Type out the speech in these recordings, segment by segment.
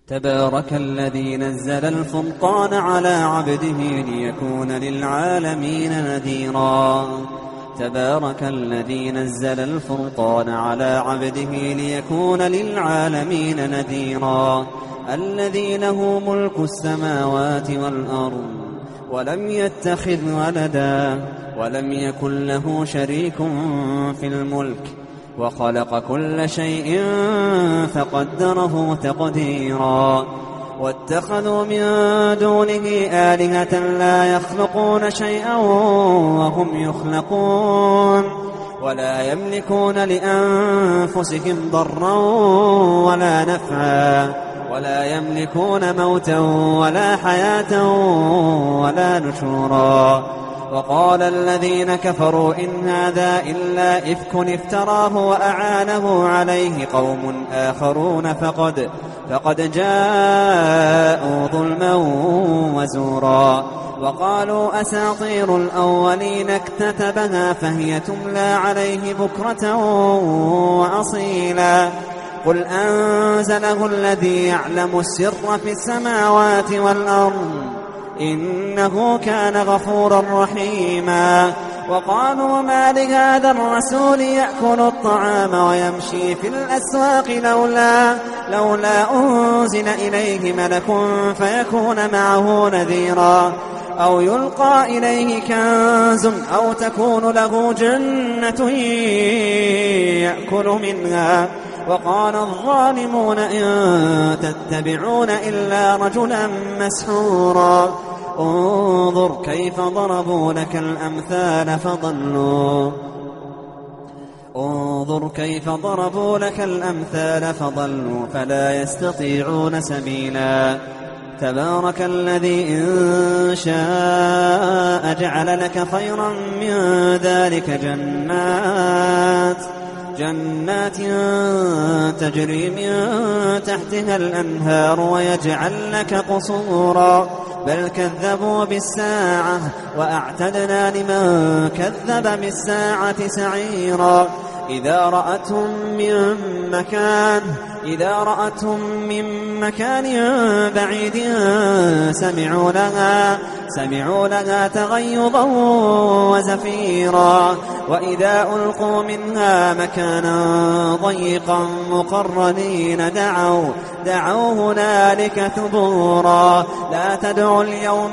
تبارك الذي نزل الفرقان على عبده ليكون للعالمين نذيرا. تبارك الذي نزل الفرقان على عبده ليكون للعالمين نذيرا. الذي له ملك السماوات والأرض ولم يتخذ ولدا ولم يكن له شريك في الملك وخلق كل شيء فقدره تقديرا. واتخذوا من دونه آلهة لا يخلقون شيئا وهم يخلقون ولا يملكون لأنفسهم ضرا ولا نفعا ولا يملكون موتا ولا حياة ولا نشورا. وقال الذين كفروا إن هذا إلا إفك افتراه وأعانه عليه قوم آخرون فقد جاءوا ظلما وزورا. وقالوا أساطير الأولين اكتتبها فهي تملى عليه بكرة وأصيلا. قل أنزله الذي يعلم السر في السماوات والأرض إنه كان غفورا رحيما. وقالوا ما لهذا الرسول يأكل الطعام ويمشي في الأسواق لولا أنزل إليه ملك فيكون معه نذيرا أو يلقى إليه كنز أو تكون له جنة يأكل منها. وقال الظالمون إن تتبعون إلا رجلا مسحورا. انظر كيف ضربوا لك الأمثال فضلوا فلا يستطيعون سبيلا. تبارك الذي إن شاء جعل لك خيرا من ذلك جنات تجري من تحتها الأنهار ويجعل لك قصورا بل كذبوا بالساعة وأعتدنا لمن كذب بالساعة سعيرا. إذا رأتهم من مكان بعيد سمعوا لها تغيظا وزفيرا. وإذا ألقوا منها مكانا ضيقا مقرنين دعوا هنالك ثبورا. لا تدعوا اليوم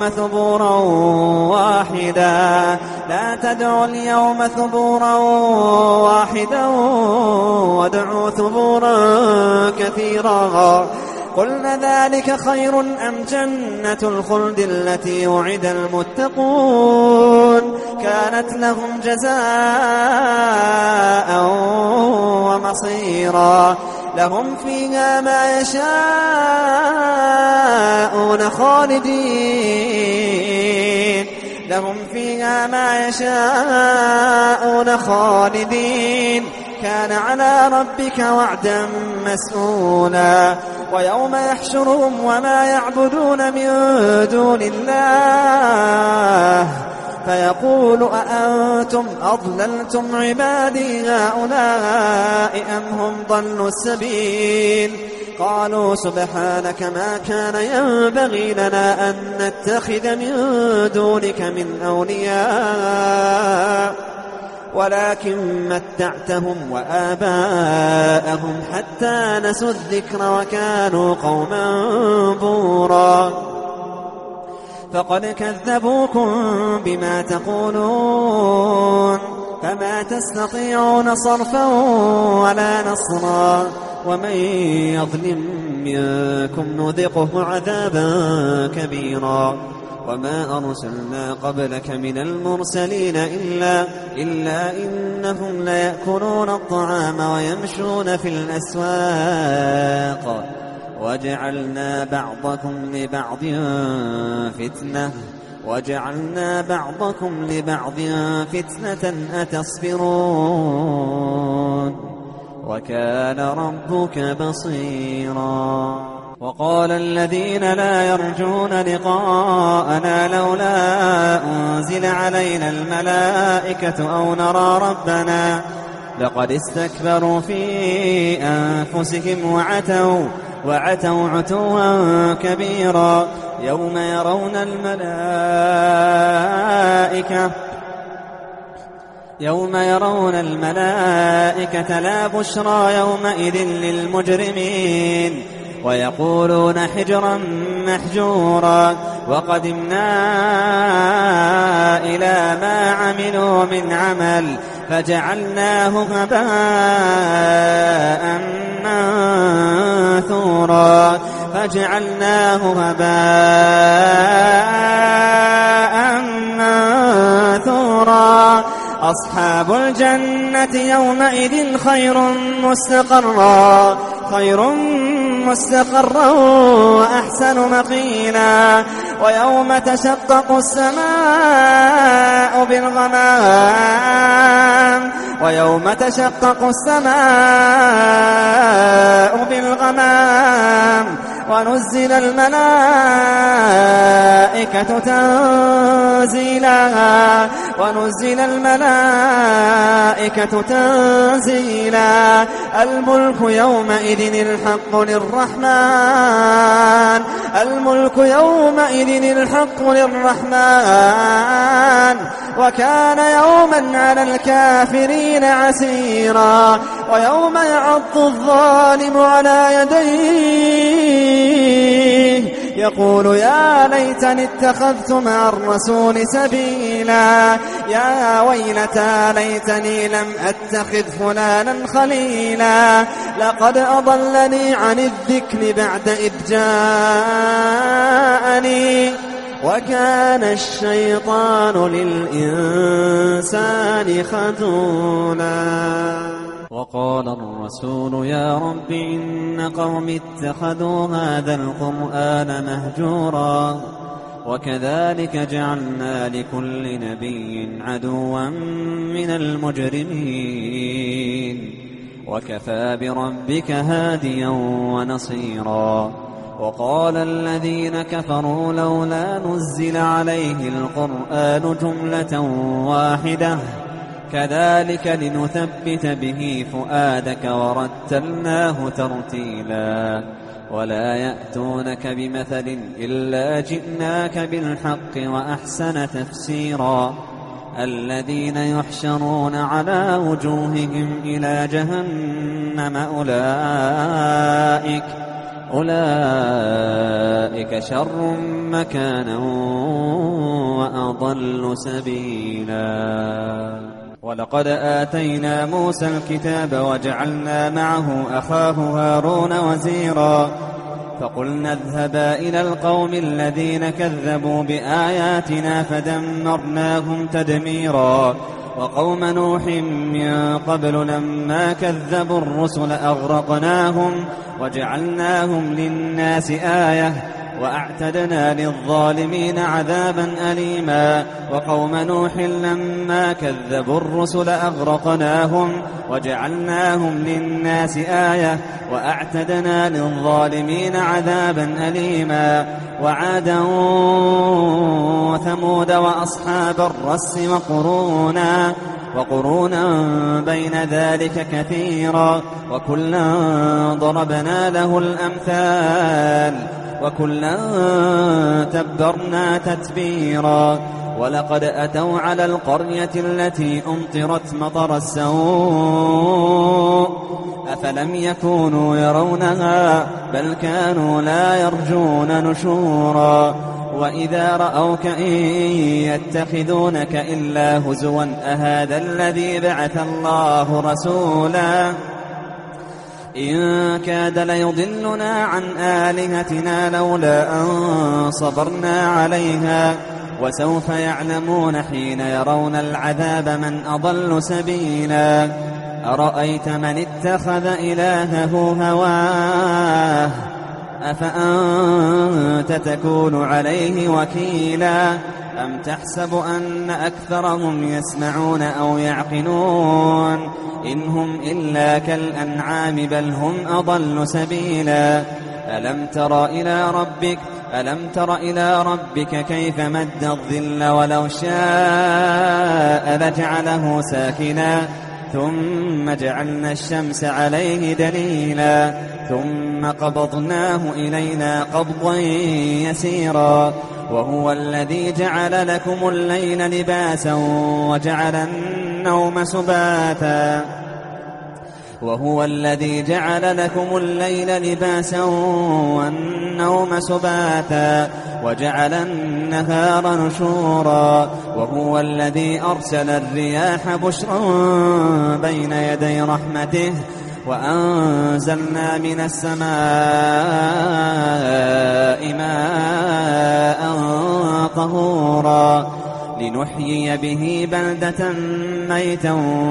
ثبورا واحدا وادعوا ثبورا كثيرا. قلنا ذلك خير أم جنة الخلد التي وعد المتقون كانت لهم جزاء ومصيرا. لهم فيها ما يشاءون خالدين كان على ربك وعدا مسئولا. ويوم يحشرهم وما يعبدون من دون الله فيقول أأنتم أضللتم عبادي هؤلاء أم هم ضلوا السبيل. قالوا سبحانك ما كان ينبغي لنا أن نتخذ من دونك من أولياء ولكن متعتهم وآباءهم حتى نسوا الذكر وكانوا قوما بورا. فقد كذبوكم بما تقولون فما تستطيعون صرفا ولا نصرا. ومن يظلم منكم نذقه عذابا كبيرا. وما أرسلنا قبلك من المرسلين إلا إنهم ليأكلون الطعام ويمشون في الأسواق وجعلنا بعضكم لبعض فتنة أتصبرون وكان ربك بصيرا. وقال الذين لا يرجون لقاءنا لولا أنزل علينا الملائكة أو نرى ربنا لقد استكبروا في أنفسهم وعتوا عتوا كبيرا يوم يرون الملائكة لا بشرى يومئذ للمجرمين ويقولون حجرا محجورا وقدمنا إلى ما عملوا من عمل فجعلناه هباء منثورا أصحاب الجنة يومئذ خير مستقرا وأحسن مقيلا ويوم تشقق السماء بالغمام ونزل الملائكة تنزيلا الملك يومئذ الحق للرحمن وكان يوما على الكافرين عسيرا ويوم يعض الظالم على يديه يقول يا ليتني اتخذت مع الرسول سبيلا يا ويلتى ليتني لم أتخذ فلانا خليلا لقد أضلني عن الذكر بعد إذ جاءني وكان الشيطان للإنسان خذولا وقال الرسول يا رب إن قومي اتخذوا هذا القرآن مهجورا وكذلك جعلنا لكل نبي عدوا من المجرمين وكفى بربك هاديا ونصيرا وقال الذين كفروا لولا نزل عليه القرآن جملة واحدة كذلك لنثبت به فؤادك ورتلناه ترتيلا ولا يأتونك بمثل إلا جئناك بالحق وأحسن تفسيرا الذين يحشرون على وجوههم إلى جهنم أولئك شر مكانا وأضل سبيلا ولقد آتينا موسى الكتاب وجعلنا معه أخاه هارون وزيرا فقلنا اذهبا إلى القوم الذين كذبوا بآياتنا فدمرناهم تدميرا وقوم نوح من قبل لما كذبوا الرسل أغرقناهم وجعلناهم للناس آية وأعتدنا للظالمين عذابا أليما وقوم نوح لما كذبوا الرسل أغرقناهم وجعلناهم للناس آية وأعتدنا للظالمين عذابا أليما وعادا وثمود وأصحاب الرس وقرونا بين ذلك كثيرا وكلا ضربنا له الأمثال وكلا تبرنا تتبيرا ولقد أتوا على القرية التي أمطرت مطر السوء أفلم يكونوا يرونها بل كانوا لا يرجون نشورا وإذا رأوك إن يتخذونك إلا هزوا أهذا الذي بعث الله رسولا إن كاد ليضلنا عن آلهتنا لولا أن صبرنا عليها وسوف يعلمون حين يرون العذاب من أضل سبيلا أرأيت من اتخذ إلهه هواه أفأنت تكون عليه وكيلا أم تحسب أن أكثرهم يسمعون أو يعقلون إن هم إلا كالأنعام بل هم أضل سبيلا ألم تر إلى ربك كيف مد الظل ولو شاء لجعله ساكنا ثم جعلنا الشمس عليه دليلا ثم قبضناه إلينا قبضا يسيرا وهو الذي جعل لكم الليل لباسا وجعل النوم سباتا وهو الذي جعل لكم الليل لباسا والنوم سباتا وجعل النهار نشورا وهو الذي أرسل الرياح بشرا بين يدي رحمته وأنزلنا من السماء ماء طهورا لنحيي به بلدة ميتا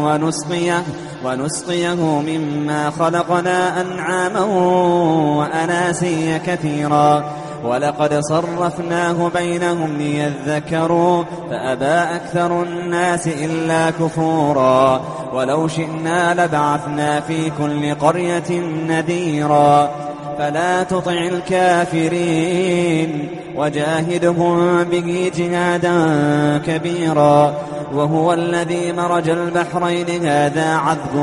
ونسقيه مما خلقنا أنعاما وأناسيا كثيرا ولقد صرفناه بينهم ليذكروا فأبى أكثر الناس إلا كفورا ولو شئنا لبعثنا في كل قرية نذيرا فلا تطع الكافرين وجاهدهم به جهادا كبيرا وهو الذي مرج البحرين هذا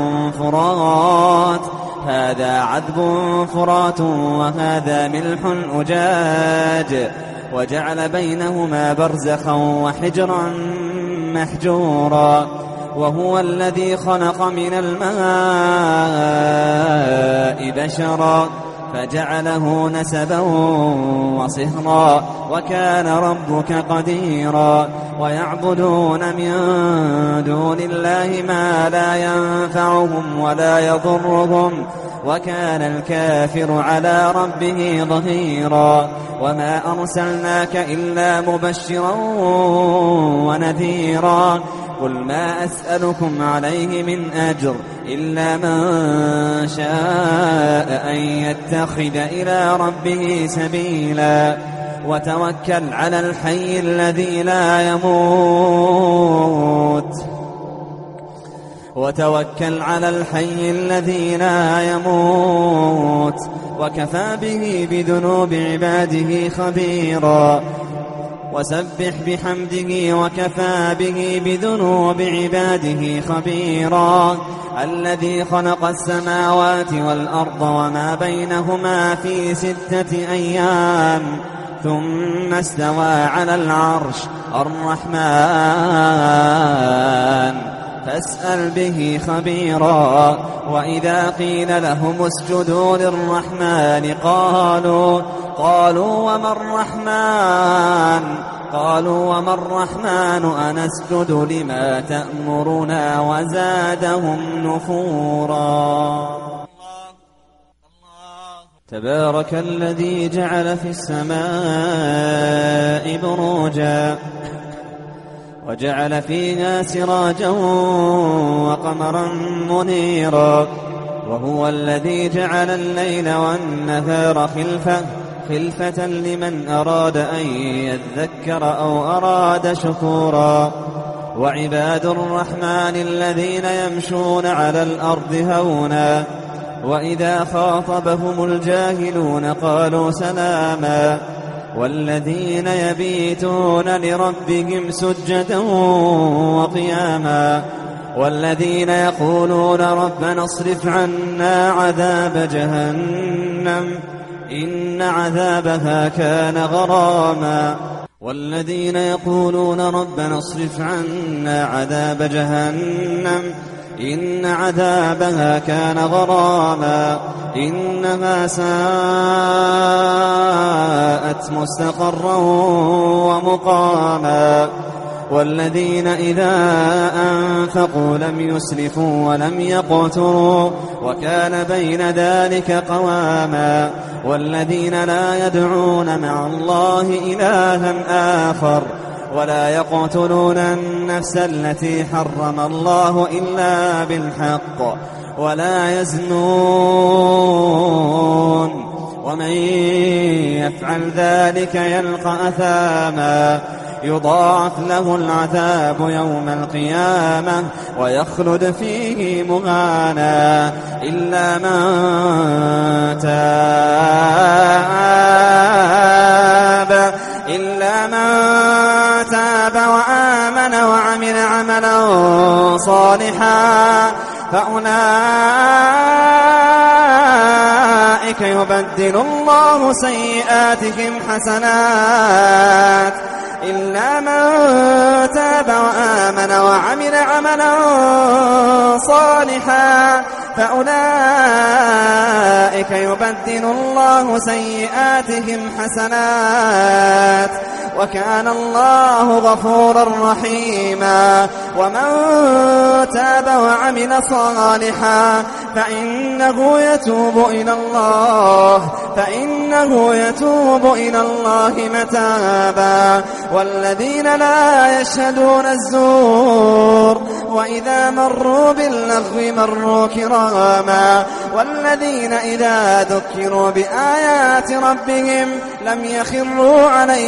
عذب فرات وهذا ملح أجاج وجعل بينهما برزخا وحجرا محجورا وهو الذي خلق من الماء بشرا فجعله نسبا وصهرا وكان ربك قديرا ويعبدون من دون الله ما لا ينفعهم ولا يضرهم وكان الكافر على ربه ظهيرا وما أرسلناك إلا مبشرا ونذيرا قل ما أسألكم عليه من أجر إلا من شاء أن يتخذ إلى ربه سبيلا وتوكل على الحي الذي لا يموت وكفى به بذنوب عباده خبيرا وسبح بحمده وكفى به بذنوب عباده خبيرا الذي خلق السماوات والأرض وما بينهما في 6 أيام ثم استوى على العرش الرحمن فاسأل به خبيرا وإذا قيل لهم اسجدوا للرحمن قالوا وما الرحمن أنسجد لما تأمرنا وزادهم نفورا تبارك الذي جعل في السماء بروجا وجعل فيها سراجا وقمرا منيرا وهو الذي جعل الليل والنهار خلفة لمن أراد أن يذكر أو أراد شكورا وعباد الرحمن الذين يمشون على الأرض هونا وإذا خاطبهم الجاهلون قالوا سلاما والذين يبيتون لربهم سجدا وقياما والذين يقولون ربنا اصرف عنا عذاب جهنم إن عذابها كان غراما والذين يقولون ربنا اصرف عنا عذاب جهنم إن عذابها كان غراما إنها ساءت مستقرا ومقاما والذين إذا أنفقوا لم يسرفوا ولم يقتروا وكان بين ذلك قواما والذين لا يدعون مع الله إلها آخر ولا يقتلون النفس التي حرم الله إلا بالحق ولا يزنون ومن يفعل ذلك يلقى أثاما يضاعف له العذاب يوم القيامة ويخلد فيه مهانا إلا من تاب وآمن وعمل عملا صالحا فأولئك أولئك يبدل الله سيئاتهم حسنات إلا من تاب وآمن وعمل عملا صالحا فأولئك يبدل الله سيئاتهم حسنات وكان الله غفورا رحيما. ومن تاب وعمل صالحا فإنه يتوب إلى الله متابا. والذين لا يشهدون الزور وإذا مروا باللغو مروا كراما. والذين إذا ذكروا بآيات ربهم لم يخروا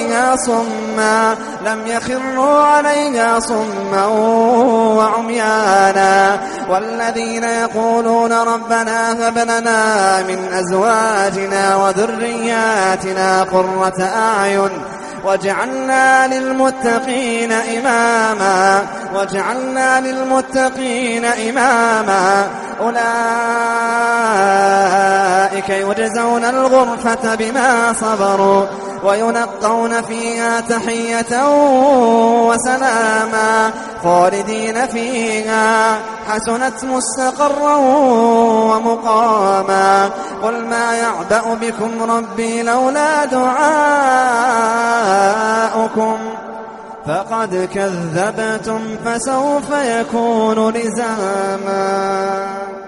عليها صما وعميانا. والذين يقولون ربنا هب لنا من أزواجنا وذرياتنا قرة أعين وجعلنا للمتقين إماما أولئك يجزون الغرفة بما صبروا ويلقون فيها تحية وسلاما خالدين فيها حسنت مستقرا ومقاما. قل ما يعبأ بكم ربي لولا دعاؤكم فقد كذبتم فسوف يكون لزاما.